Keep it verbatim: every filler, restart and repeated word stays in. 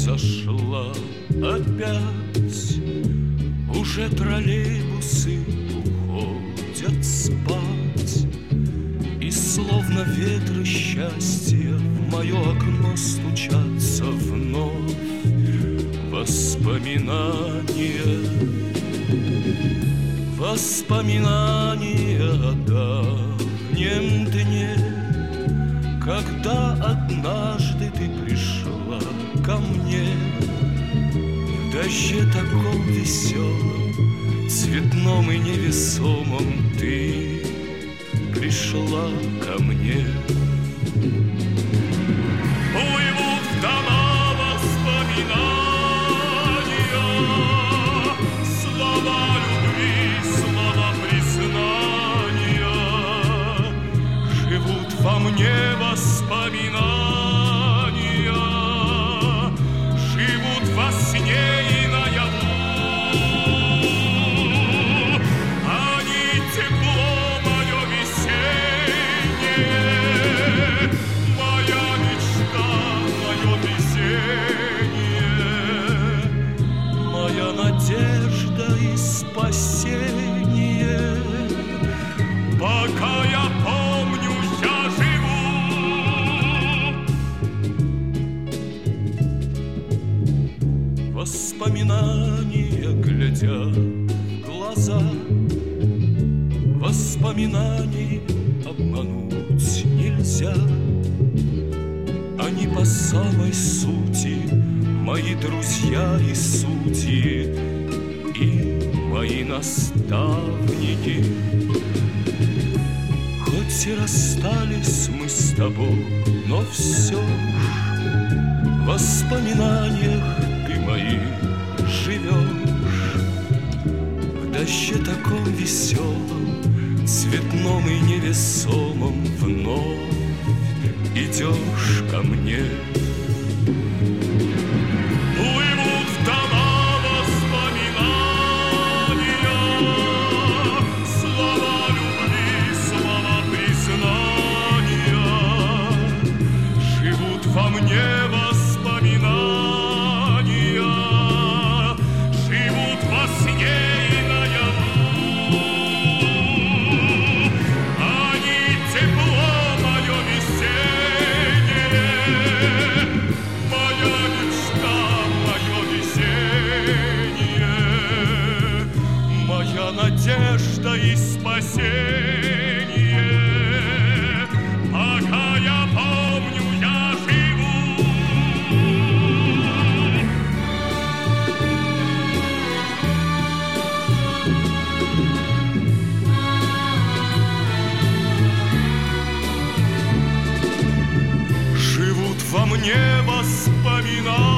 зашла опять. Уже троллейбусы уходят спать, и словно ветры счастья в мое окно стучатся вновь воспоминания. Воспоминания о давнем дне, когда однажды ты пришла ко мне. В дожде таком веселом, цветном и невесомом ты пришла ко мне. Плывут в дома воспоминания, слова любви, слова признания. Живут во мне воспоминания, живут во сне и наяву. Они тепло мое весеннее, моя мечта, мое везение, моя надежда и спасение. Пока я помню, я живу. Воспоминания глядят в глаза, воспоминаний обмануть нельзя. Они по самой сути мои друзья и судьи, и мои наставники. Хоть и расстались мы с тобой, но все в воспоминаниях ты моих живешь. В дожде таком веселом, цветном и невесомом вновь идешь ко мне. Плывут в дома воспоминания, слова любви, слова признания. Живут во мне воспоминания, живут во сне и наяву. Они тепло мое весеннее, моя мечта, мое везение, моя надежда и спасение. Пока я помню, я живу. Живут во мне воспоминания,